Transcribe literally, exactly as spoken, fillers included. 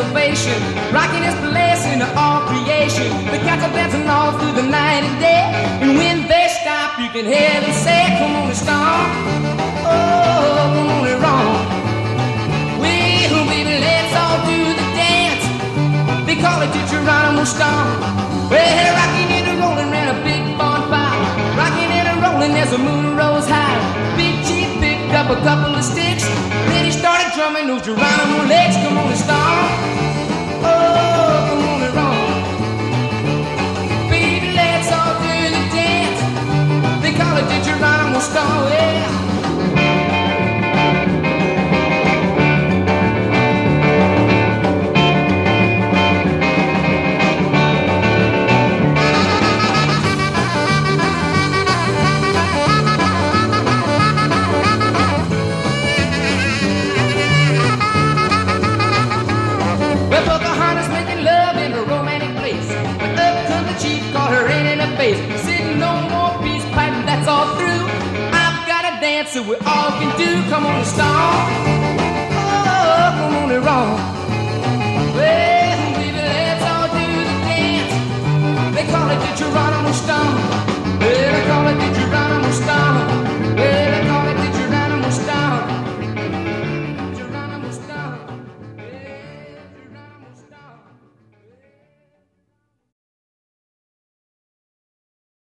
ovation, rocking his place into all creation. The cats are dancing all through the night and day, and when they stop, you can hear them say, come on and stomp, oh, come on and romp. Well, baby, let's all do the dance. They call it the Geronimo Stomp. Well, rocking and rolling around a big bonfire, rocking and rolling as the moon rose high. Big Chief picked up a couple of sticks, then he started drumming those Geronimo legs. Come on and stomp, oh, come on and romp. Baby, let's all do the dance. They call it the Geronimo Stomp, yeah. Sitting no more peace pipe, that's all through. I've got a dance that we all can do. Come on and stomp, oh, come on and romp. Well, baby, let's all do the dance. They call it the Geronimo Stomp.